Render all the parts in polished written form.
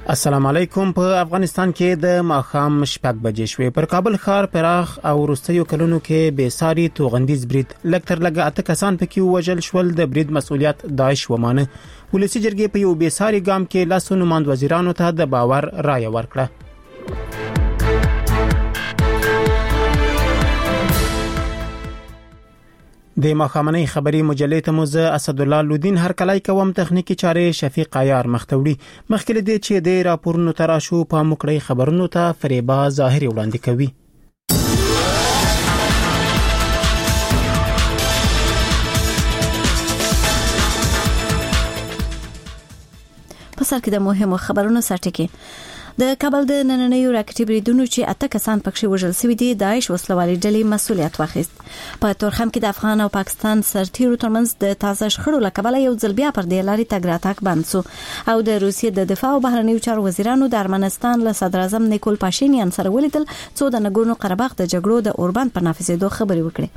السلام علیکم. په افغانستان کې د ماښام 6 بجې شوې. پر کابل ښار پراخ او وروستیو کلونو کې بې ساري توغندیز برید لکتر لګ 8 کسان پکې وژل شول. د برید مسؤلیت داعش ومانه. ولسی جرګې په یو بې ساري ګام کې لاسو نماند وزیرانو ته د باور رایه ورکړه. د مخامنۍ خبري مجلې ته موزه اسد الله لودین هر کلای کوم تخنیکی چارې شفیق عیار مختوړي مخکله دي چې د راپورونو تراشو په مکړی خبرونو ته فریبا ظاهري وړاندې کوي. په سر کې د مهمو خبرونو سرټکی د کابل د نننیو راکټي بریدونو چې 8 کسان پکې وژل شوي دي داعش وسلوالي ډلې مسؤلیت واخیست. په تورخم کې د افغان او پاکستان سرتیرو ترمنځ د تازه شخړو لکبله یو ځل بیا پر دې لاري تګ راتګ بند شو او د روسیې د دفاع او بهرنیو چارو وزیرانو د ارمنستان له صدر اعظم نیکول پاشینیان سره ولیدل څو د نګورنو قرهباغ د جګړو د اوربان پر نافذېدو خبري وکړي.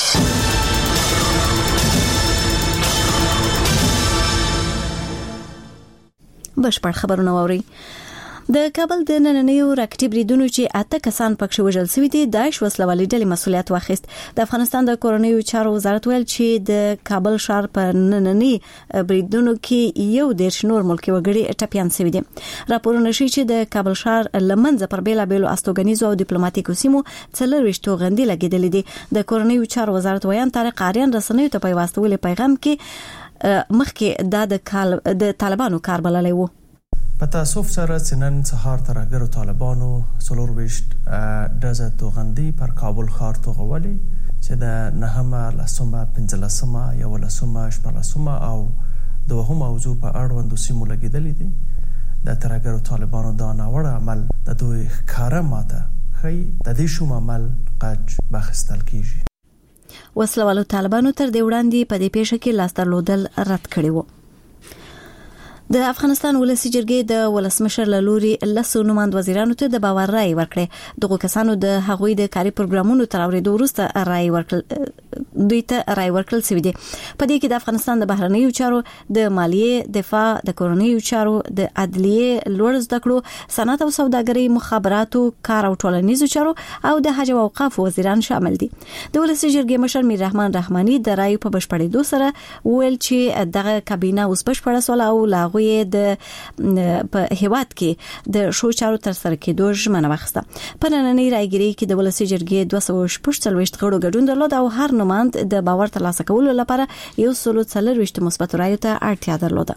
بشپړ خبرونه ووري. د کابل د نننیو راکټي بریدونو چې 8 کسان پکې وژل شوي دي داعش وسلوالي ډلې مسؤلیت واخیست. د افغانستان د کورنیو چارو وزارت ویل چې د کابل ښار په نننی بریدونو کې یو ډیر نور ملکی وګړي ټپيان شوي دي. راپورونه شي چې د کابل ښار لمنځه پر بیلابېلو استوګنیزو او ډیپلوماټیکو سیمو 4 غندي لګیدلې دي. د کورنیو چارو وزارت ویان طارق آریان رسنیو ته پیوستول پیغام کې مخکې د طالبانو کار بللی وو. په تاسف سره سنن سهار ترګرو طالبانو سلور وشت دزه توغندي پر کابل ښار توغولي چې د نهمه لسمه 15 یا ولسمه 14 او دوه موضوع په اړوند سیمو لګیدلې دي. د ترګرو طالبانو دا ناوړه عمل د دوی ښکارا ماته خي د دې شوم عمل قج بخستل کیږي. وسلوالو طالبانو تر دې وړاندې په دې پیښه کې لاس درلودل رد کړی وو. د افغانستان ولسی جرګې د ولسمشر لوري لسو نماند وزیرانو ته د باور رائے ورکړه. دغه کسانو د هغوی د کاري پروګرامونو تر اورېدو وروسته رائے ورکړل سوي دي. په دې کې د افغانستان د بهرنیو چارو، د مالیې، دفاع، د کورنیو چارو، د عدلیې، لوړ زده کړو، صنعت او سوداګرۍ، مخابراتو، کار او ټولنیزو چارو او د حج او اوقاف وزیران شامل دي. د ولسی جرګې مشر میر رحمان رحماني د رائے په بشپړېدو سره ویل چې دغه کابینه اوس بشپړه سول او لاغوی د په هیواد کې د شو چارو تر سره کېدو ژمنه واخیسته. په نننۍ رايګيري کې د ولسی جرګې 240 غړو ګډون درلود او هر نماند د باور ترلاسه کولو لپاره 140 مثبت رایو ته اړتیا درلوده.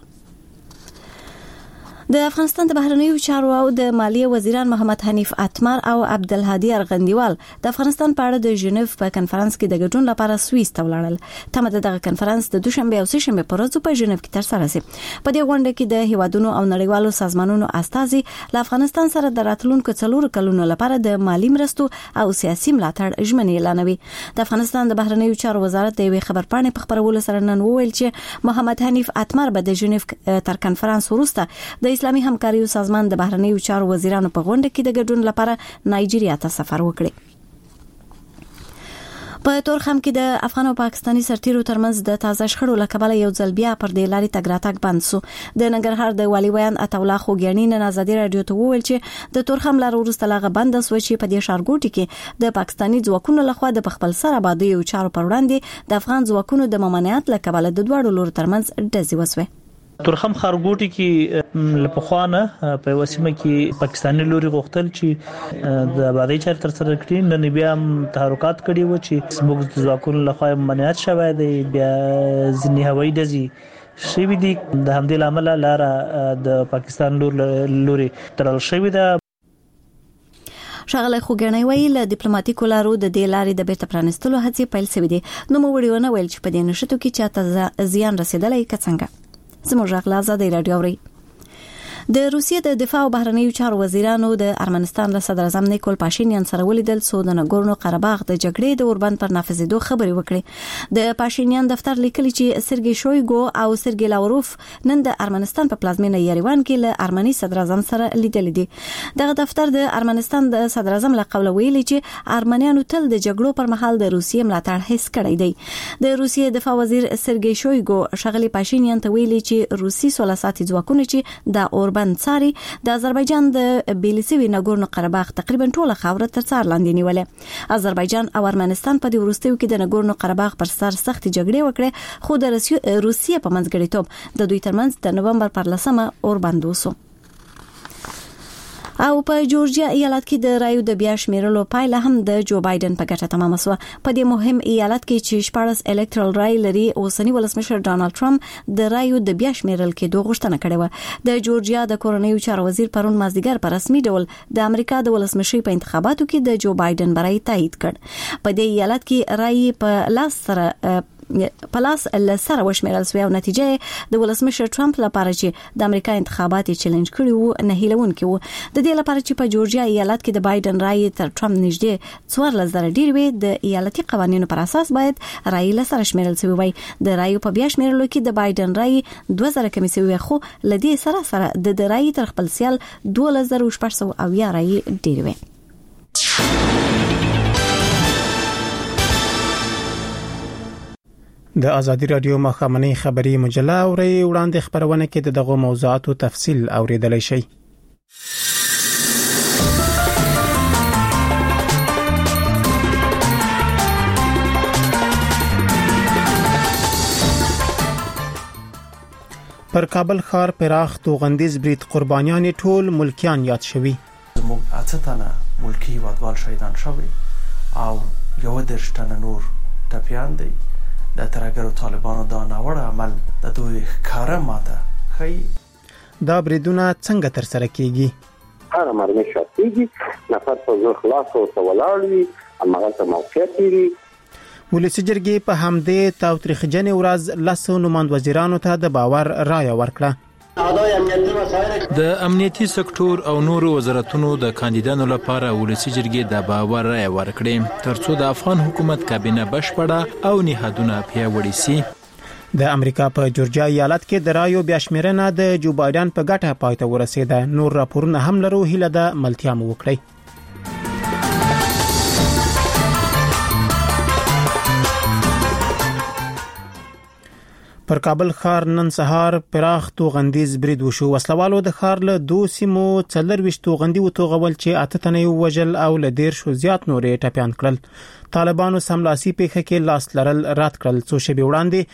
د افغانستان د بهرنیو چارو او د مالیې وزیران محمد حنیف اتمر او عبدالهادي ارغندیوال د افغانستان په اړه د ژنیف په کنفرانس کې د ګډون لپاره سوئیس ته ولاړل. تمه ده دغه کنفرانس د دوشنبه او سهشنبه په ورځو په ژنیف کې ترسره شي. په دې غونډه کې د هیوادونو او نړیوالو سازمانونو استازي له افغانستان سره د راتلونکو 4 کلونو لپاره د مالی مرستو او سیاسي ملاتړ ژمنې اعلانوي. د افغانستان د بهرنیو چارو وزارت د یوې خبرپاڼې په خبرولو سره نن وویل چې محمد حنیف اتمر به د ژنیف تر کنفرانس وروسته د اسلامي همکاریو سازمان د بهرنیو چارو وزیرانو په غونډه کې د ګډون لپاره نایجیریا ته سفر وکړي. په تورخم کې د افغان او پاکستاني سرتیرو ترمنځ د تازه شخړو لکبله یو ځل بیا پر دې لاري تګ راتګ بند شو. د ننګرهار د والي ویان عطاالله خوګیانی نن ازادي رادیو ته وویل چې د تورخم لار وروسته لغه بند شو چې په دې ښارګوټي کې د پاکستاني ځواکونو لخوا د خپل سر آبادی او چارو پر وړاندې د افغان ځواکونو د ممانعت لکبله د دوړو لور ترمنځ ډزې وسوه. تورخم خارګوټي کې لپخوانه په وسیمه کې پاکستاني لوري غوښتل چې د آبادی چار تر سره کړي. نن بیا تحرکات کړي و چې زموږ ځواکونو لخوا ممانعت شوه دی. بیا ځینې هوایي ډزې شوي دي. د همدې لامل لاره د پاکستان لوري تړل شوې ده. شغله خوګنۍ ویل ډیپلوماټیکو لارو د دې لارې د بیرته پرانستلو هڅې پیل شوې دي. نو مو وړيونه ویل چې په دې نشټو کې چاته زیان رسیدلای کڅنګه. زموږ غلا زده رادیو اوري. د روسیې د دفاع او بهرنیو چارو وزیرانو د ارمنستان له صدر اعظم نیکول پاشینیان سره ولیدل څو د نګورنو قرهباغ د جګړې د اوربان پر نافذېدو خبري وکړي. د پاشینیان دفتر لیکلي چې سرګي شویګو او سرګي لاوروف نن د ارمنستان په پلازمینه یریوان کې له ارمني صدر اعظم سره لیدل دي. دغه دفتر د ارمنستان د صدر اعظم له قوله ویلي چې ارمنیانو تل د جګړو پر مهال د روسیې ملاتړ هیڅ کړی دی. د روسیې دفاع وزیر سرګي شویګو شغلي پاشینیان ته ویلي چې روسي سولاساتي ځواکونه چې د اوربند ساری د آذربایجان د بیلسوي ناګورنو قرهباغ تقریبا ټوله خاوره تر څار لاندې نیولې. آذربایجان او ارمنستان په دې وروستیو کې د ناګورنو قرهباغ پر سر سخت جګړې وکړې، خو د روسیې په منځګړیتوب د دوی ترمنځ د نومبر پر 10 اوربند وسو. او په جورجیا ایالت کې د رایو د بیا شمیرلو پایله هم د جو بایدن په ګټه تمام شوه. په دې مهم ایالت کې چې 14 الکترال رای لري، اوسنی ولسمشر ډانلډ ټرمپ د رایو د بیا شمیرل کې دوه غوښتنه کړې و. د جورجیا د کورنیو چارو وزیر پرون مازدیګر په رسمي ډول د امریکا د ولسمشي په انتخاباتو کې د جو بایدن برای تایید کړ. په دې ایالت کې رای په لاس سره وشمیرل شو او نتیجه د ولسمشر ټرمپ لپاره چې د امریکا انتخابات چیلنج کړي وو نه هیلونکي وو. د دې لپاره چې په جورجیا ایالت کې د بایدن رای تر ټرمپ نږدې 14,000 ډیر وي، د ایالتي قوانینو پر اساس باید رای لسره شمیرل شوی وي. د رای په بیا شمیرلو کې د بایدن رای 2000 کمی شوی، خو لدی سره د رای تر خپل سیال 2600 او یا رای ډیر وي. د ازادي رادیو مخامنۍ خبری مجله اوري وړاندې خبرونه کې د دغه موضوعاتو تفصیل اوریدلای شئ. پر کابل ښار پراخ توغندیز برید قربانیان ټول ملکیان یاد شوي. زموږ اتتانه ملکی وادوال شهیدان شوي او یو درشتنه نور ټپیان دي. د ترګرو طالبانو دا ناوړه عمل د دوی ښکاره ماته خي. دا بریدونه څنګه تر سره کیږي؟ هر مرمه شاتېږي، نفر په زور خلاص او تولاړوي، امغه ته موقعیت لري. ولسی جرګې په همدې تاوتریخجن ورځ لاسو نوماند وزیرانو ته د باور رایه ورکړه. د امنیتي سکتور او نورو وزارتونو د کاندیدانو لپاره ولسی جرګې د باور رایه ورکړې ترڅو د افغان حکومت کابینه بشپړه او نهادونه پیاوړي سي. د امریکا په جورجیا ایالت کې د رایو بیا شمیرنه د جو بایدن په ګټه پای ته ورسېده. نور راپورونه هم لرو، هیله ده ملتیا مو وکړئ. پر کابل ښار نن سهار پراخ توغندیز برید وشو. وسلوالو د ښار له 2 سیمو 24 توغندي وتوغول چې 8 تنه وژل او له 10 زیات نورې ټپیان کړل. طالبانو سملاسي پیښه کې لاس لرل رات کړل. څو شپې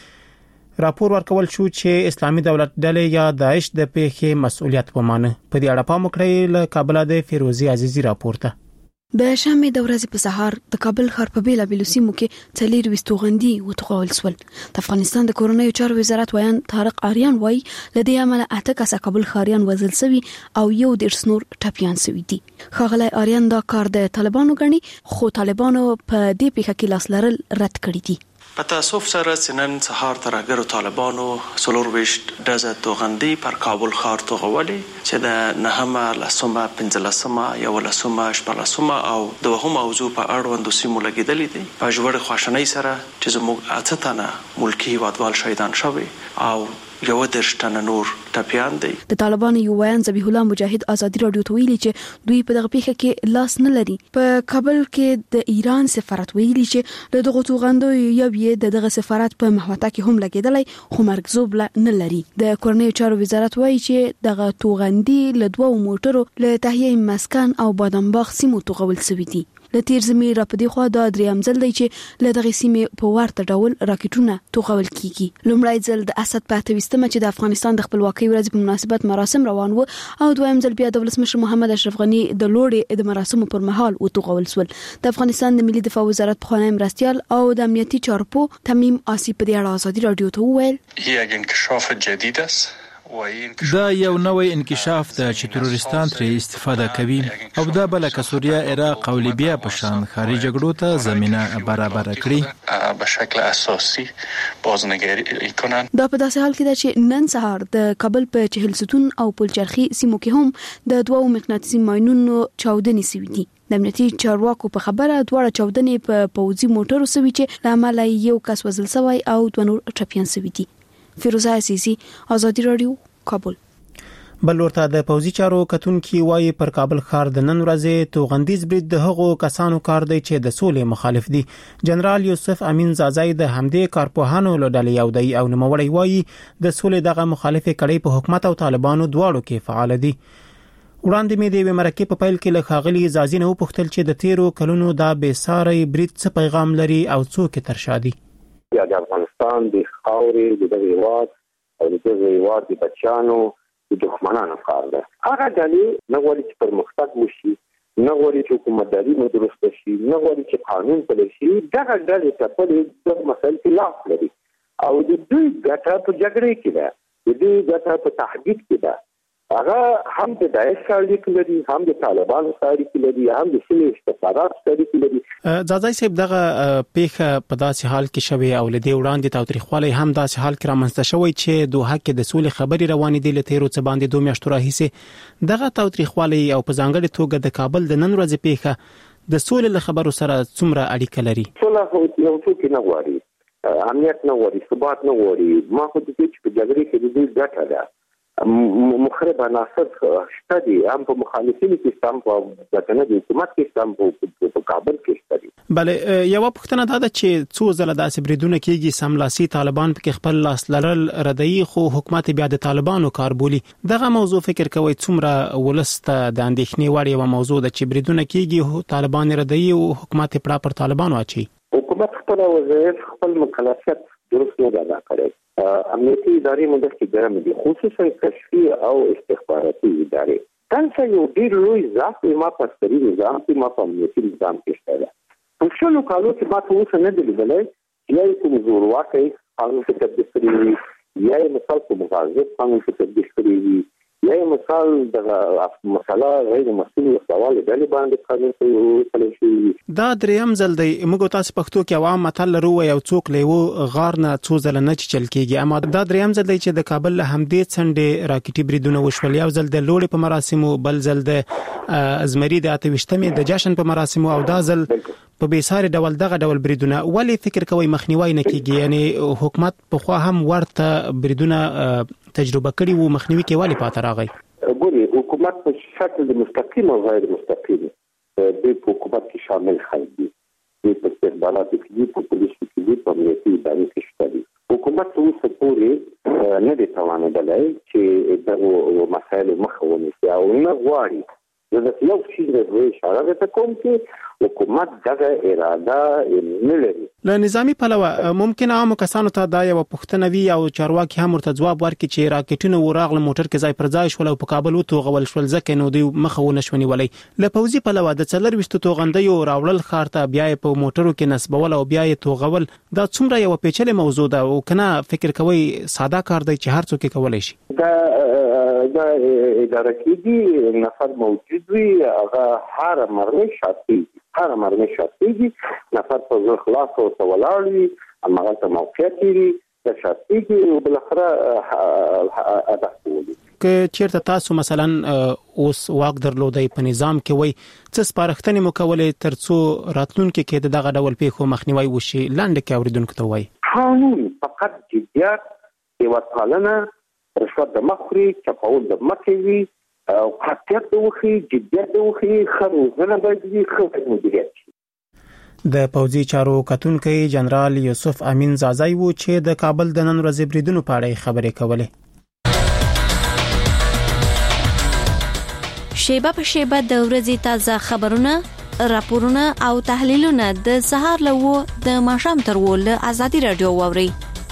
وړاندې راپور ورکول شو چې اسلامي دولت ډلې یا داعش د پیښې مسؤلیت ومانه. په دې اړه پام وکړئ. له کابل د فیروزي عزیزي راپورته. د شنبه د ورځې په سهار د کابل ښار په بیلابیلو سیمو کې 24 توغندي وتوغول شول. د افغانستان د کورنیو چارو وزارت ویان طارق آریان وایي لدې عمله 8 کسه کابل ښاریان وژل شوي او یو 10 نور ټپیان شوي دي. ښاغلی آریان دا کار د طالبانو غني، خو طالبانو په دې پیښه کې لاس لرل رد کړی دي. په تاسف سره سنن سهار ترګرو طالبانو سلورويشت ډزه توغندي پر کابل ښار توغولي چې د نهمه لسمه 15 یا ولسمه 14 او د وهم موضوع په اړوند سیمو لګیدلې دي. په جوړ خوشنۍ سره چې زموږ اتتانه ملکی وادوال شهیدان شوي او یو درشتنه نور ټپیان دي. د طالبانو یو ویان ذبیح الله مجاهد ازادي رادیو ته ویلي چې دوی په دغه پیښه کې لاس نه لري. په کابل کې د ایران سفارت ویلي چې دغه توغندو یو یې دغه سفارت په محوطه کې هم لګیدلی، خو مرکزوب نه لري. د کورنیو چارو وزارت وایي چې دغه توغندي له 2 موټرو له تهیه مسکن او بادامباغ سیمو توغول شوي دي. له تیر زمي را پدې خو دا دریم ځل دی چې له دغه سیمې په ورته ډول راکټونه توغول کیږي. لومړی ځل د اسد په 28مه چې د افغانستان د خپلواکۍ ورځ په مناسبت مراسم روان وو او دویم ځل بیا د ولسمشر محمد اشرف غنی د لوړې د مراسمو پر مهال وتوغول شول. د افغانستان د ملي دفاع وزارت خوانی مرستيال او د امنیتي چارپو تمیم آسی په دې اړه ازادي رادیو ته وویل هي انکشاف جدید است. دا یو نوې انکشاف ده چې تروریستان ترې استفاده کوي او دا بل که سوریه، عراق او لیبیا په شان خارجي جګړو ته زمينه برابر کړي به شکل اساسي بازنگری کنن. دا په داسې حال کې ده چې نن سهار د کابل په چهل ستون او پلچرخي سیمو کې هم د 2 مقناطیسي ماینونو چاودنې شوې دي. د امنیتي چارواکو په خبره دواړه چاودنې په پوځي موټرو شوې چې لامل یو کس وژل شوی او 2 نور ټپیان شوي دي. فیروزه عزیزی، ازادي رادیو، کابل. بل ورته د پوزي چارو کتونکي وایي پر کابل ښار د نن ورځې توغندیز برید د هغو کسانو کار دی چې د سولې مخالف دي. جنرال یوسف امین زازای د همدې کارپوهانو له ډلې یو دی او نوموړی وایي د سولې دغه مخالفه کړي په حکومت او طالبانو دواړو کې فعال دي. وړاندې مې د مرکې په پیل کې له ښاغلي زازي نه وپوښتل چې د تیرو کلونو دا بېساري برید څه پیغام لري او څوک تر شا دي. د افغانستان د خاورې د دغه هیواد او د دغه هیواد د بچیانو د دښمنانو کار ده. هغه ډلې نه غواړي چې پرمختګ وشي، نه غواړي چې حکومتداري مو درسته شي، نه غواړي چې قانون پلی شي. دغه ډلې ته په دې مسایل کې لاس لري او د دوی ګټه په جګړې کې ده، د دوی ګټه په تهدید کې ده. هغه هم د داعش سره اړیکې لري، هم د طالبانو سره اړیکې لري، هم د سیمې استخبارات سره اړیکې لري. زازای صاحب دغه پیښه په داسې حال کې شوې او لدی وړاندې تاوتریخوالی هم داسې حال کې رامنځته شوی چې دوه کې د سولې خبري روانې دي لته څه باندې 2 میاشتې راهیسې. دغه تاوتریخوالی او په ځانګړي توګه د کابل د نن ورځې پیښه د سولې له خبرو سره څومره اړیکه لري؟ سولې یو څه نه غواړي، امنیت نه غواړي، ثبات نه غواړي. ما خو د دې چې په جګړې کې د دوی ګټه ده. مخرب عناصر شته دي، هم په مخالفینو کې هم په ځکنه د حکومت کې هم په کابل کې شته دي. بله یو پوښتنه ده چې څو ځله داسې بریدونه کېږي سملاسي طالبان په خپل لاس لرل ردی خو حکومت بیا د طالبانو کار بولي. دغه موضوع فکر کوي څومره ولسته د اندېښنې وړ یو موضوع ده چې بریدونه کېږي طالبان ردی او حکومت پړه پر طالبانو اچي. حکومت خپل وظایف خپل مکلفیت درست نه ادا کړي. امنیتي ادارې موږ کې ګرم دي، خصوصا کشفي او استخباراتي ادارې. دا یو ډیر لوی ځواک ما په عسکري نظام کې ما په امنیتي نظام کې شته. په شلو کالو کې ما ته اوس نه دی لیدلی چې یو کوم زورواکي قانون کې تبدیل کړی وي، یا مثال کوم مغازه قانون کې تبدیل کړی وي، یا مثال د مسله غیر مسؤل سوال دی باندې قانون کې شي. دا دریم ځل دی موږ تاسو پښتو کې عوام متل لرو یو څوک لیو غار نه څو ځل نه چل کېږي، اما دا دریم ځل دی چې د کابل له همدې څنډې راکټي بریدونه وشول. یو ځل د لوړې په مراسمو، بل ځل د ازمري د 28مې د جشن په مراسمو او دا ځل په بیساري ډول دغه ډول بریدونه. ولی فکر کوي مخنیوي نه کیږي؟ یعنی حکومت په خو هم ورته بریدونه تجربه کړي وو، مخنیوي کې والی پاتې راغی. ګوري حکومت په شکل د مستقیم او غیر مستقیم د حکومت کې شامل خلک دي، د استخبارات کې په پولیس کې په امنیتي ادارې کې شته دي. حکومت اوس پورې نه دی توانېدلی چې دغه مسایل مخه ونیسي او نه غواړي. زه یو شی د اشاره ته کوم چې حکومت دغه اراده نه لري. له نظامی پلوه ممکن عام کسانو ته دا یو پوښتنه وي او چارواکي هم ورته ځواب ورکړي چې راکټونه وراغله موټر کې ځای پر ځای شول او په کابل وتوغول شول ځکه نو دوی مخه ونشونی ولې. له پوزي پلوه د 24 توغندیو راوړل ښار ته بیا په موټرو کې نسبول او بیا یې توغول دا څومره یو پیچلې موضوع ده او کنه فکر کوي ساده کار دی چې هر څوک کولای شي؟ دا اداره کې نفر موجود وي، هغه هر مرمه شاتی نفر په ځخ خلاص او ولاړ وي، هغه ته موقعیت لري د شاتی کې او بل اخره اده که چیرته تاسو مثلا اوس واک درلودای په نظام کې وای څه سپارښتنې مو کولې ترڅو راتلونکي کې دغه ډول پیښو مخنیوي وشي؟ لاندې کې اوریدونکو ته وای قانون فقط جديات هیواد پالنه، رشوت د مخوري، چپاول د مکوي او قاطعیت د وخی، جديت د وخی، خروزنه باندې خپل مدیریت. د پوزي چارو کتونکي جنرال یوسف امین زازای وو چې د کابل د نن ورځې بریدونو په اړه خبرې کولې. شیبه په شیبه د ورځې تازه خبرونه، راپورونه او تحلیلونه د سهار له د ماښام تر ول ازادي رادیو ووري.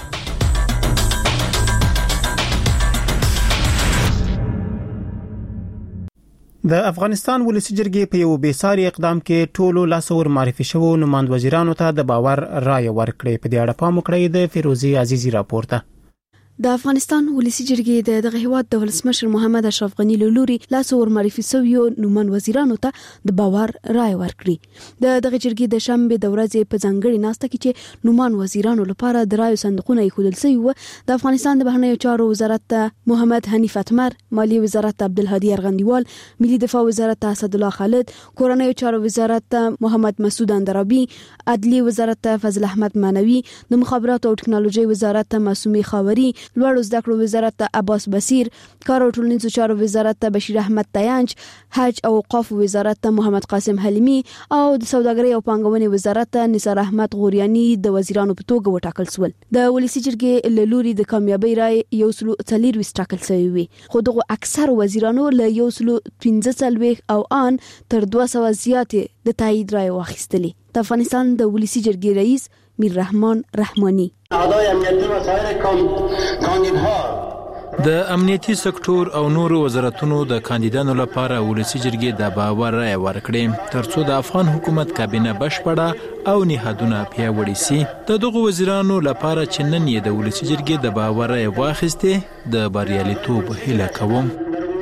د افغانستان ولسی جرګې په یو بیساري اقدام کې ټولو لاسور معرفي شوو نمائند وزیرانو ته د باور رائے ورکړې. په دې اړه پام وکړئ د فیروزي عزیزی راپورته. د افغانستان ولسی جرګې دغه هیواد د ولسمشر محمد اشرف غنی لوري لاسور معرفي شویو نمائند وزیرانو ته د باور رائے ورکړي. دغه جرګې د شنبه د ورځې په ځانګړي ناسته کې چې نمائند وزیرانو لپاره د رائے صندوقونه ایښودل شوی و، د افغانستان د بهرنیو چارو وزارت محمد حنیف اتمر، مالی وزارت عبدالهادي ارغندیوال، ملي دفاع وزارت اسد الله خالد، کورنیو چارو وزارت محمد مسعود اندرابي، عدلیه وزارت فضل احمد مانوي، د مخابرات او ټکنالوژي وزارت معصومي خاوري، لوړو زده کړو وزارت ته عباس بصیر، کار او ټولنیزو چارو وزارت ته بشیر احمد تیانج، حج او اوقاف وزارت ته محمد قاسم حلیمی او د سوداګرۍ او پانګونې وزارت ته نثار احمد غوریانی د وزیرانو په توګه وټاکل شول. د ولسی جرګې له لوري د کامیابی رای 140 ټاکل شوی وي، خو دغه اکثر وزیرانو له 115 او ان تر 200 زیاتې د تایید رای واخیستلې. د افغانستان د ولسی جرګې رئیس میر رحمان رحمانی اعضای امنیتي و سایر کاندیدها د امنیتي سکتور او نورو وزارتونو د کاندیدانو لپاره ولسی جرګې د باور رای ورکړي ترڅو د افغان حکومت کابینه بشپړه او نهادونه پیاوړي سي. د دغو وزیرانو لپاره چې نن یې د ولسی جرګې د باور رای واخیسته د بریالیتوب هیله کوم.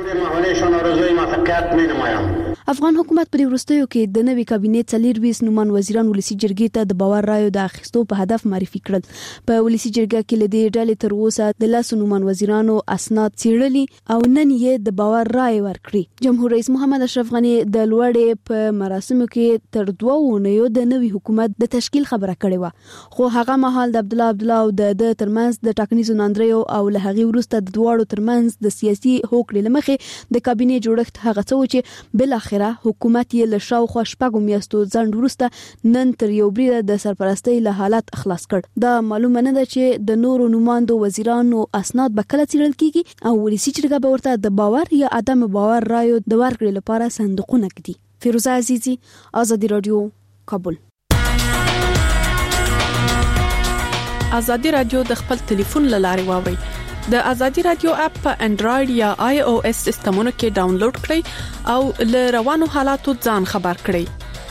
افغان حکومت په وروستیو کې د نوې کابینې 24 نومان وزیران ولسی جرګې ته د باور رایو د اخیستو په هدف معرفي کړل. په ولسی جرګه کې لدې ډلې تر اوسه د 10 نومان وزیرانو اسناد څېړلي او نن یې د باور رای ورکړي. جمهور رئیس محمد اشرف غنی د لوړې په مراسمو کې تر 2 اونیو د نوې حکومت د تشکیل خبره کړې و، خو هغه مهال د عبد الله او د ترمنځ د ټاکنیزو ناندریو او له هغې وروسته د دواړو ترمنځ د سیاسي هوکړې لمخې د کابینې جوړښت هغه څه و چې بل اخره حکومت یې له شاوخوا شپږو میاشتو ځنډ وروسته نن تر یو بریده د سرپرستۍ له حالت خلاص کړ. دا معلومه نه ده چې د نورو نوماندو وزیرانو اسناد به کله څېړل کیږي او ولسی جرګه به ورته د باور یا عدم باور رایو د ورکړې لپاره صندوقونه ږدي. فیروزه عزیزی، آزادی رادیو، کابل. آزادی رادیو د خپل ټلیفون له لارې واورئ. د آزادی رادیو اپ په انډراید یا آی او اس سیستمونو کې ډاونلوډ کړئ او له روانو حالاتو ځان خبر کړئ.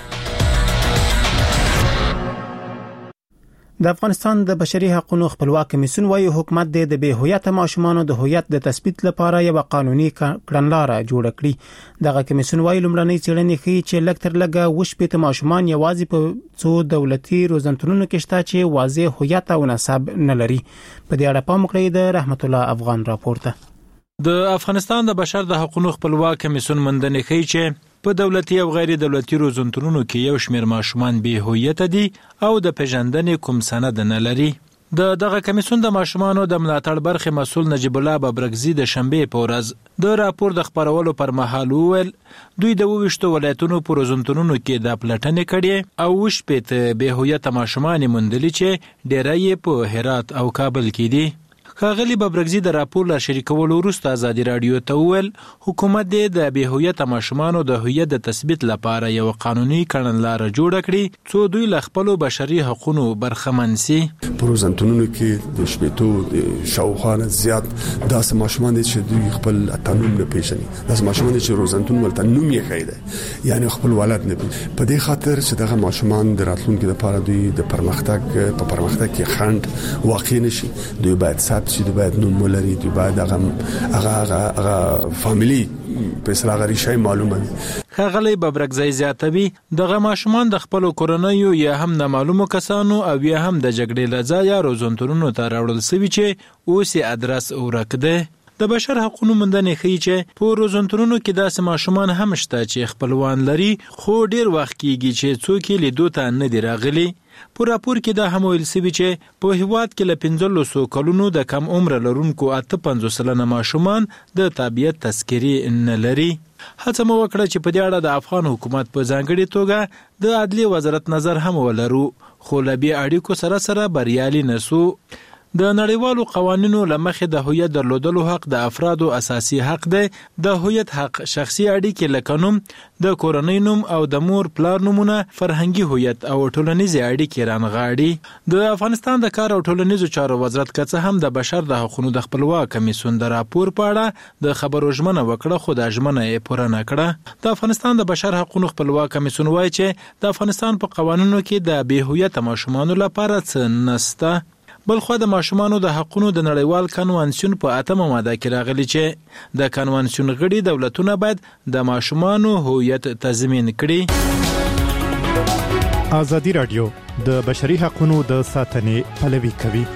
د افغانستان د بشري حقوقو خپلواک کمیسیون وايي حکومت د بې هویت ماشومانو د هویت د تثبیت لپاره یو قانوني کړنلاره جوړ کړي. دغه کمیسیون وايي لومړنۍ څېړنې ښيي چې لکتر لګه وشپېته ماشومان یوازې په څو دولتي روزنتونونو کې شته چې واضح هویت او نسب نه لري. په دې اړه پام وکړئ د رحمت الله افغان راپورته. د افغانستان د بشر د حقوقو خپلواک کمیسیون مندنې ښيي چې په دولتي او غیر دولتي روزنتونونو کې یو شمېر ماشومان بې هویت دي او د پیژندنې کوم سند نه لري. دغه کمیسیون د ماشومانو د ملاتړ برخه مسؤل نجیب الله ببرګزی د شنبه په ورځ د راپور د خبرولو پر مهال وویل دوی د 22 ولایتونو په روزنتونونو کې د پلټنې کړې او وشپېته بې هویت ماشومان موندلي چې ډېری یې په هرات او کابل کې دي. ښاغلي ببرګزی د راپور لا شریکولو وروسته آزادي رادیو ته وویل حکومت د بې هویت ماشومانو د هویت د تثبیت لپاره یو قانوني کړنلاره جوړه کړي څو دوی له خپلو بشري حقوقو برخمن سي. په روزنتونونو کې د شپېتو شاوخوا زیات داسې ماشومان دي چې دوی خپل اتانوم نه پیژني، داسې ماشومان دي چې روزنتون ولته نوم یې ښیي دی، یعنی خپل ولادت نه پیژني. په دې خاطر چې دغه ماشومان د راتلونکي لپاره دوی د پرمختګ کې خنډ واقع نشي، دوی باید چې دوی باید نوم ولري، دوی باید هغه فامیلی په سره غری شي معلومه. ښاغلي ببرګزی زیاتوي دغه ماشومان د خپل کورنیو یا هم نامعلومو کسانو او یا هم د جګړې لځای روزنتونونو ته راوړل شوی چې اوس ادرس ورک ده. د بشر حقوقو مندنې ښيي چې په روزنتونونو کې داسې ماشومان هم شته چې خپلوان لري خو ډیر وخت کېږي چې څوک یې لیدو ته نه دی راغلي. په راپور کې دا هم ویل شوی چې په هیواد کې له 15 کلونو د کم عمر لرونکو 58 سلنه ماشومان د تابعیت تذکرې نه لري. هڅه مو وکړه چې په دې اړه د افغان حکومت په ځانګړي توګه د عدلي وزارت نظر هم ولرو، خو له بې اړیکو سره بریالي نسو. د نړیوالو قوانینو لمخې د هویت درلودلو حق د افرادو اساسي حق دی. د هویت حق شخصي اړیکې لکه نوم، د کورنۍ نوم او د مور پلار نومونه، فرهنګي هویت او ټولنیزې اړیکې رانغاړي. د افغانستان د کار او ټولنیزو چارو وزارت که څه هم د بشر د حقوقو د خپلواک کمیسیون د راپور په اړه د خبرو ژمنه وکړه خو د ژمنه یې پوره نه کړه. د افغانستان د بشر حقوقو خپلواک کمیسیون وایي چې د افغانستان په قوانینو کې د بې هویت ماشومانو لپاره څه نشته. بلخو د ماشومانو د حقوقو د نړیوال کنوانسیون په 8مه ماده کې راغلي چې د کنوانسیون غړي دولتونه باید د ماشومانو هویت تضمین کړي. آزادی رادیو د بشري حقوقو د ساتنې پلوي کوي.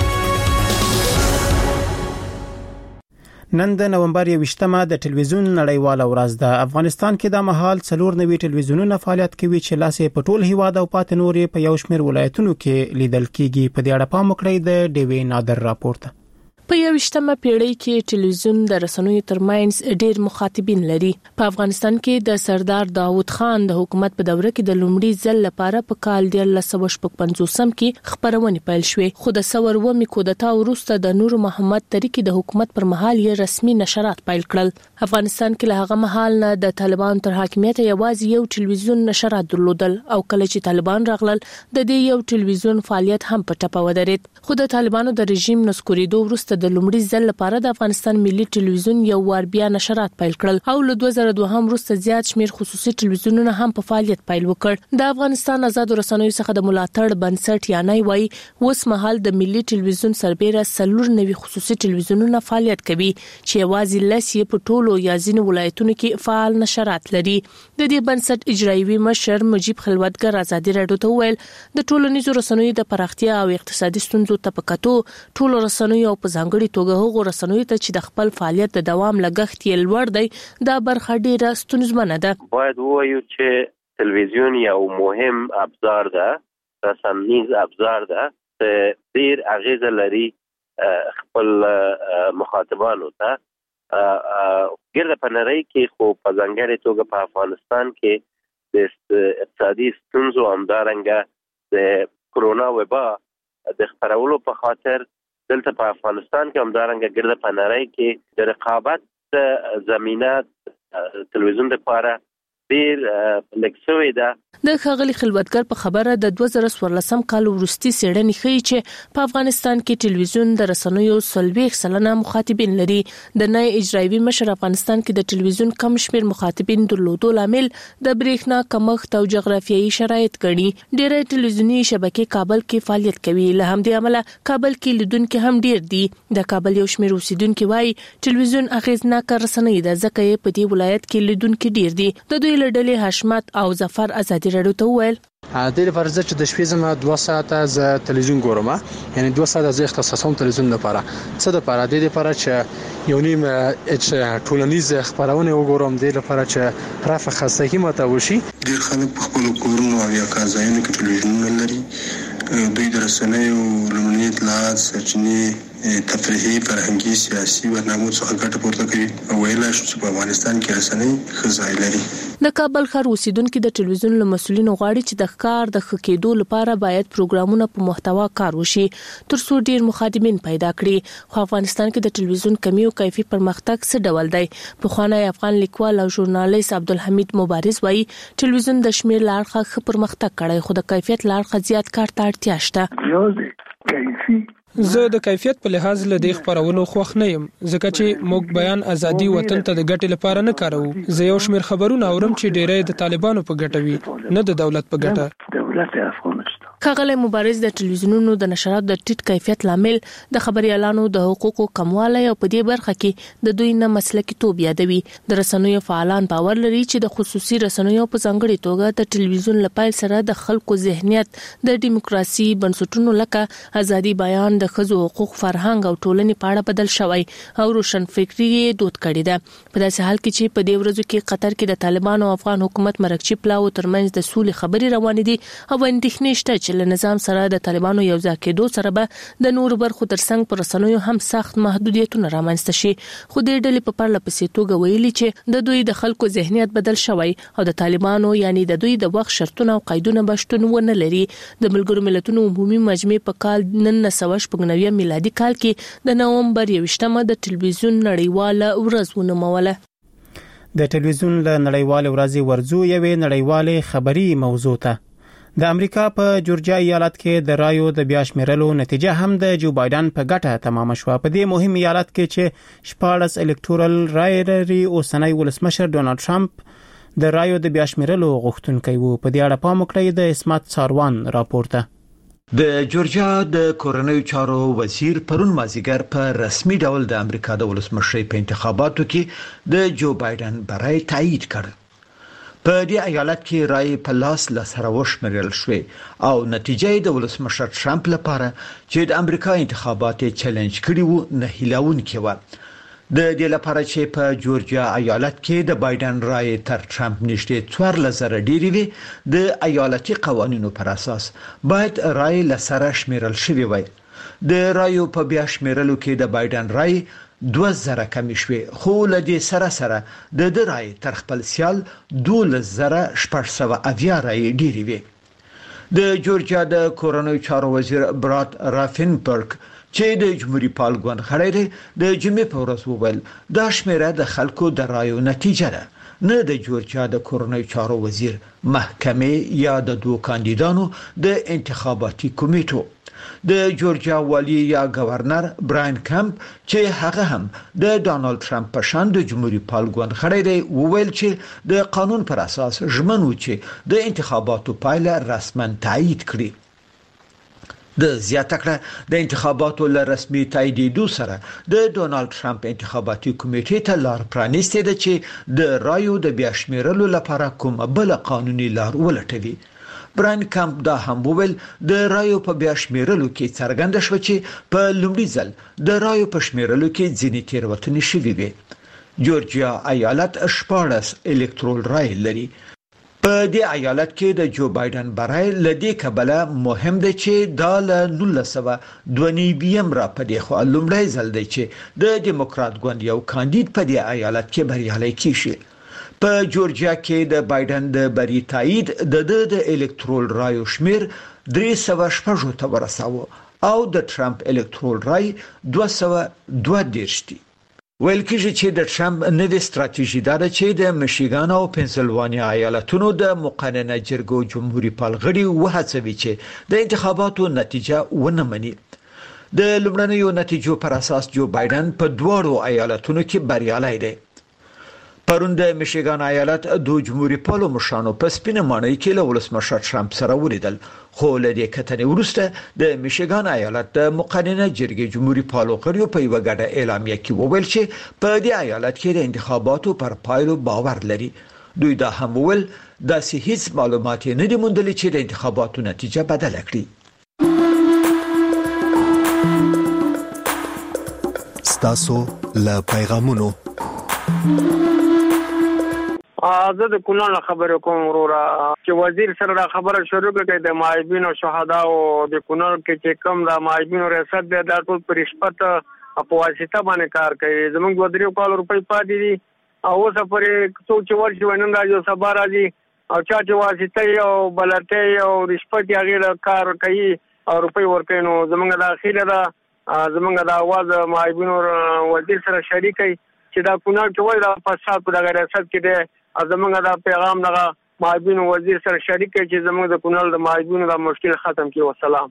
نن د نومبر 28مه د ټلویزیون نړیواله ورځ ده. افغانستان کې د مهال 4 نوي ټلویزیونونه فعالیت کوي چې لاسه په ټول هیواد او پاتې نورې په یو شمېر ولایتونو کې لیدل کیږي. په دې اړه پام وکړئ د ډیوی نادر راپورته. په 21مه پیړۍ کې ټلویزیون د رسنیو ترمنځ ډېر مخاطبین لري. په افغانستان کې د سردار داوود خان د حکومت په دوره کې د لومړي ځل لپاره په کال 1950 کې خبرونه پیل شوې، خو د ثورومي کودتا وروسته د نور محمد طریقې د حکومت پر مهال یې رسمي نشرات پیل کړل. افغانستان کې له هغه مهال نه د طالبان تر حاکمیت یوازې یو ټلویزیون نشرات درلودل او کله چې طالبان راغلل د دې یو ټلویزیون فعالیت هم په ټپه ودرېد. خو د طالبانو د رژیم نسکورېدو وروسته د لومړي ځل لپاره د افغانستان ملي ټلویزیون یو وار بیا نشرات پیل کړل او له 2002 وروسته زیات شمیر خصوصي ټلویزیونونه هم په فعالیت پیل وکړ. د افغانستان آزاد رسنیو څخه د ملاتړ بنسټ یانای وای اوس مهال د ملي ټلویزیون سربېره 490 خصوصي ټلویزیونونه فعالیت کوي چې یوازې لسی په ټولو یا ځینو ولایتونو کې فعال نشرات لري. د دې بنسټ اجرایوي مشر مجيب خلوتګر ازادي راډیو ته ویل د ټولنیزو رسنیو د پراختیا او اقتصادي ستونزو ته پکاتو ټولو رسنیو او په ځانګړي توګه هغو رسنیو ته چې د خپل فعالیت د دوام لګښت یې لوړ دی دا برخه ډیره ستونزمنه ده. باید ووایو چې تلویزیون یو مهم ابزار ده، رسنیز ابزار ده چې ډیر اغیزه لري خپل مخاطبانو ته. ګرد په نړۍ کې خو په ځانګړي توګه په افغانستان کې د اقتصادي ستونزو همدارنګه د کرونا وبا د خپرولو په خاطر دلته په افغانستان کې همدارنګه ګرد په نړۍ کې د رقابت زمینه تلویزیون لپاره ډیر لکسوي ده. د ښاغلي خلوتګر په خبره د 2014 کال وروستي څېړنې ښیي چې په افغانستان کې ټلویزیون د رسنیو 40% مخاطبین لري. د نای اجرایوي مشر افغانستان کې د ټلویزیون کم شمیر مخاطبین درلودو لامل د بریښنا کمښت او جغرافیایي شرایط ګڼي. ډېری ټلویزیوني شبکې کابل کې فعالیت کوي، له همدې امله کابل کې لیدونکي هم ډېر دي. د کابل یو شمیر اوسیدونکو وايي ټلویزیون اغیزناک رسنۍ ده ځکه یې په دې ولایت کې لیدونکي ډېر دي. د دوی له ډلې حشمت او ظفر ازادي راډیو ته وویل د فرض چې د شپې زما 2 ساعته ز تلویزیون ګورم، یعنی 2 ساعته ز اختصاصوم تلویزیون لپاره څه د لپاره د لپاره چې یو نیم ټولنیز خبرونه وګورم، د لپاره چې رافع خاصه ماته وشي. ډیر خلک په خپل کورونو او یا کارځایونو کې تلویزیون لري. دوی د رسنیو لومړني اطلاعات سرچینې تفریحي، فرهنګي، سیاسي برنامو څخه ګټه پورته کوي او ویلای شو چې په افغانستان کې رسنۍ ښه ځای لري. د کابل ښار اوسیدونکو د ټلویزیون له مسؤلینو غواړي چې د ښکار د ښه کېدو لپاره باید پروګرامونه په محتوا کار وشي ترڅو ډیر مخاطبین پیدا کړي. خو افغانستان کې د ټلویزیون کمی او کیفي پرمختګ څه ډول دی؟ پخوانی افغان لیکوال او ژورنالیست عبدالحمید مبارز وایي ټلویزیون د شمیر لاړخه ښه پرمختګ کړی خو د کیفیت لاړخه زیات کار ته اړتیا شته. زه د کیفیت په لحاظ له دې خبرونو خوښ نه یم ځکه چې موږ بیان ازادي وطن ته د ګټې لپاره نه کاروو. زه یو شمیر خبرونه اورم چې ډېری د طالبانو په ګټه وي نه د دولت په ګټه. ښاغلی مبارز د ټلویزیونونو د نشراتو د ټیټ کیفیت لامل د خبريالانو د حقوقو کموالی او په دې برخه کې د دوی نه مسلکي توب یادوي. د رسنیو فعالان باور لري چې د خصوصي رسنیو په ځانګړي توګه د ټلویزیون لپاره سره د خلکو ذهنیت د دیموکراسي بنسټونو لکه ازادي بیان، د ښځو حقوق، فرهنګ او ټولنې په اړه بدل شوی او روشن فکری دود کړی ده. په داسې حال کې چې په دې ورځو کې قطر کې د طالبانو او افغان حکومت مرکچی پلاو ترمنځ د سولې خبري روانې دي او اندېښنې شته چې له نظام سره د طالبانو یو ځای کېدو سره به د نور برخو ترڅنګ پر رسنیو هم سخت محدودیتونه رامنځته شي. خو د ډلې په پرله پسې توګه ویلي چې د دوی د خلکو ذهنیت بدل شوی او د طالبانو یعنی د دوی د وخت شرطونه او قیدونه بشتون ونه لري. د ملګرو ملتونو عمومي مجمع په کال 1999 میلادي کال کې د نومبر 21مه د ټلویزیون نړیواله ورځ ونوموله. د ټلویزیون له نړیواله ورځ ورځو یوې نړیواله خبري موضوع ته د امریکا په جورجیا ایالت کې د رایو د بیا شمیرلو نتیجه هم د جو بایدن په ګټه تمام شوه. په دې مهم ایالت کې چې 14 الکتورل رای لري اوسنۍ ولسمشر ډونالد ټرمپ د رایو د بیا شمیرلو غوښتونکی وو. په دې اړه پام وکړئ د اسمت ساروان راپورته. د جورجیا د کورنیو چارو وزیر پرون مازیګر په رسمي ډول د امریکا د ولسمشر په انتخاباتو کې د جو بایدن برای تایید کړ. په دې ایالت کې رای په لاس لسره وشمېرل شوې او نتیجه د ولسمشر ټرمپ لپاره چې د امریکا انتخابات چیلنج کړي وو نه هیلاونکې و. د دې لپاره چې په جورجیا ایالت کې د بایدن رای تر ټرمپ نږدې 4000 ډیری وي د ایالتي قوانینو پر اساس باید رای لسره شمیرل شوی وي. د رایو په بیا شمیرلو کې د بایدن رای 2000 کم شوي، خو لدې سره د رای تر خپل سیال 12600 رای ډیری وي. د جورجیا د کورونوي چارو وزیر برات رافنبرګ چې د جمهوریت پال ګوند خړې دی د جمعې په ورځ وویل دا شمیره د خلکو د رایو نتیجه ده، نه د جورجیا د کورونوي چارو وزیر محکمې یا د دوه کاندیدانو د انتخاباتي کمیټو. د جورجیا والی یا گورنر براین کمپ چې هغه هم د ډانلډ ټرمپ په شان د جمهوریت پال ګوند خړې دی وویل چې د قانون پر اساس ژمنو چې د انتخاباتو پایله رسما تایید کړي. د زیاته کړه د انتخاباتو له رسمي تاییدو سره د ډونالد ټرمپ انتخاباتي کمیټې ته لار پرانیستې ده چې د رایو د بیا شمیرلو لپاره کوم بل قانوني لار ولټوي. براین کمپ دا هم وویل د رایو په بیا شمیرلو کې څرګنده شو چې په لومړي ځل د رایو په شمیرلو کې ځینې تېروتنې شوې وي. جورجیا ایالت 14 الکترول رای لري. په دې ایالت کې د جو بایدن برای لدې کبله مهم دی چې دا له 1992 را پدې خو لومړی ځل دی چې د دیموکرات ګوند یو کاندید په دې ایالت کې بریالی کیږي. په جورجیا کې د بایدن د بری تایید د الکترول رایو شمیر 300 ته ورساوه او د ټرمپ الکترول رای 202 دي. ویل کېږي چې د ټرمپ نوې ستراتیژي دا ده چې د میشیګان او پنسلوانیا ایالتونو د مقننه جرګو جمهوریت پال غړي وهڅوي چې د انتخاباتو نتیجه ونه مني. د لومړنیو نتیجو پر اساس جو بایدن په دوړو ایالتونو کې بریالی دی. پرون د میشیګان ایالت د جمهوریت پالو مشرانو په سپینه ماڼۍ کې له ولسمشر ټرمپ سره ولیدل، خو له دې کتنې وروسته د میشیګان ایالت د مقننه جرګې جمهوریت پالو غړو په یو غږ اعلامیه کې وویل چې په دې ایالت کې د انتخاباتو پر پایلو باور لري. دوی دا هم وویل داسې هیڅ معلومات نه دي موندلي چې د انتخاباتو نتیجه بدله کړي. ستاسو له پیغامونو زه د کونړ خبرې کوم وروره چې وزیر سره دا خبره شروع کړه د معیبین او شهدا او د کونړ کې چې کم د معیبین ریاست دی دا ټول پر رشوت په واسطه باندې کار کوي. زموږ 2 کال روپۍ پاتې دي او اوس پرې څو چې ورشي ونن راځي او سبا راځي او چا چې واسطه او بلټي او رشوت هغه کار کوي او روپۍ ورکوي. نو زموږ د اخیره دا زموږ د आवाज معیبین وزیر سره شریکي چې دا کونړ کې وای دا فساد په دغه ریاست کې دی. زمونږ دا پیغام دغه معیبین وزیر سره شریک کړي چې زمونږ د کونړ د معیبین دا مشکل ختم کړي. والسلام.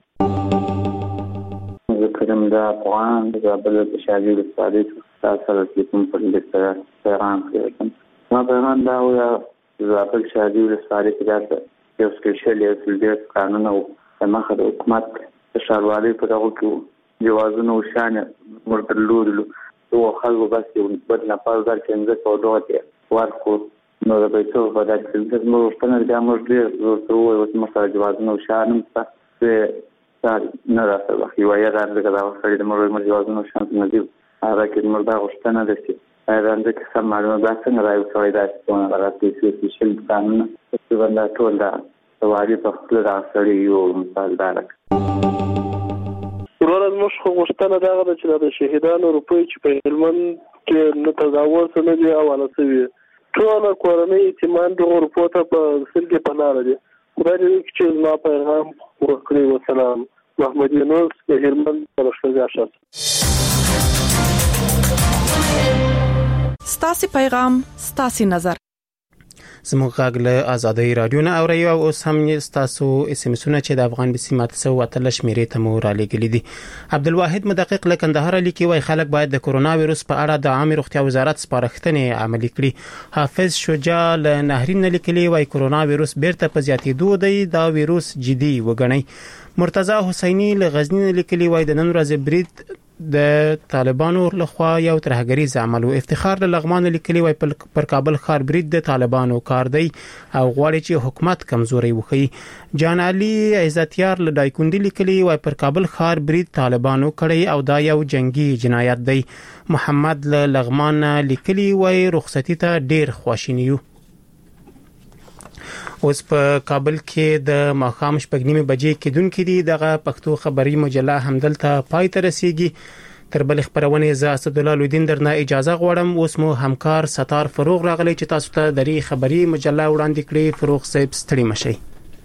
کریم دا افغان د بل د شاګرد استاد تاسو سره کوم په دې سره پیغام کوي. ما پیغام دا ویا د بل شاګرد استاد کې یو سپیشل یو قانون او مخه د حکومت شاروالي په دغه کې جوازونه وشانه مرتلولو او خلکو بس یو بد نه پاز در څنګه په دوه ورکو نو د پیسو په دغه کې موږ څنګه د امر دې او مسله جوازونه وشانه څه نه راځي یو یا راځي دا وسړي د موږ جوازونه وشانه نه دي هغه کې موږ دا غوښتنه ده چې راځي چې سم معلومات څنګه راځي دا څنګه راځي چې شل قانون څه وندا ټول دا سوالي په خپل راځي یو مثال دارک. ورته موږ خو غوښتنه دا ده چې د شهیدانو روپۍ چې په هلمند کې نه تداول نه دي حواله شوی ټول کورنۍ اعتماد د اروپا په سلګي پناه دي. خدای دې چې ما پیغام ورکړي. والسلام. محمد یونس د هلمند پرشتګاشت. ستاسو پیغام ستاسو نظر. زموږ غږ له آزادۍ رادیو نه اوري او اوس هم تاسو اس ام اسونه چې د افغان بي سي ماته وتل شمیرې ته مو را لګلې دي. عبدالواحد مدقق له کندهار لیکي وای خلک باید د کرونا وایروس په اړه د عامه روغتیا وزارت سپارښتنې عملي کړي. حافظ شجاع له نهرین لیکلي وای کرونا وایروس بیرته په زیاتېدو دی دا وایروس جدي وګڼي. مرتضی حسینی له غزنی لیکلي وای د نن ورځې برید د طالبانو لخوا یو ترهګریز عمل او افتخار له لغمان لیکلي وای پر کابل ښار برید د طالبانو کار دی او غواړي چې حکومت کمزوري وکړي. جان علي عزتیار له دایکوندي لیکلي وای پر کابل ښار برید طالبانو کړی او دا یو جنگي جنایت دی. محمد له لغمان لیکلي وای رخصتي ته ډیر خواشینیو. اوس په کابل کې د ماخام شپږ بجې کې دونکو دي دغه پښتو خبري مجله همدلته پای ته رسیدي تر بل خبرونه ز اسد الله لودین درنه اجازه غواړم اوس مو همکار ستار فروغ راغلی چې تاسو ته د خبري مجله وړاندې کړي فروغ صاحب ستړي مشي